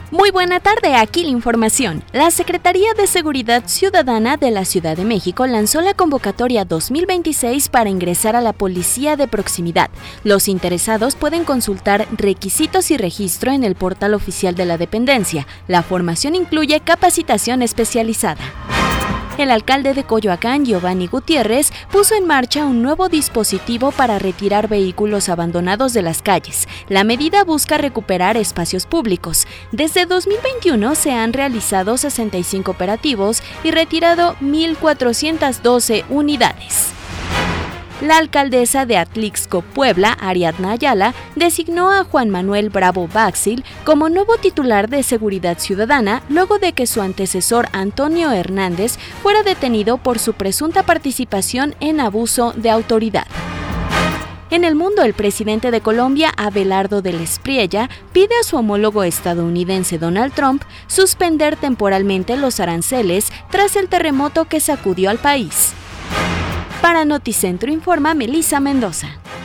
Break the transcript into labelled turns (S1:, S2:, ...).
S1: Muy buena tarde, aquí la información. La Secretaría de Seguridad Ciudadana de la Ciudad de México lanzó la convocatoria 2026 para ingresar a la Policía de Proximidad. Los interesados pueden consultar requisitos y registro en el portal oficial de la dependencia. La formación incluye capacitación especializada. El alcalde de Coyoacán, Giovanni Gutiérrez, puso en marcha un nuevo dispositivo para retirar vehículos abandonados de las calles. La medida busca recuperar espacios públicos. Desde 2021 se han realizado 65 operativos y retirado 1,412 unidades. La alcaldesa de Atlixco, Puebla, Ariadna Ayala, designó a Juan Manuel Bravo Baxil como nuevo titular de Seguridad Ciudadana luego de que su antecesor Antonio Hernández fuera detenido por su presunta participación en abuso de autoridad. En el mundo, el presidente de Colombia, Abelardo del Espriella, pide a su homólogo estadounidense Donald Trump suspender temporalmente los aranceles tras el terremoto que sacudió al país. Para Noticentro informa Melissa Mendoza.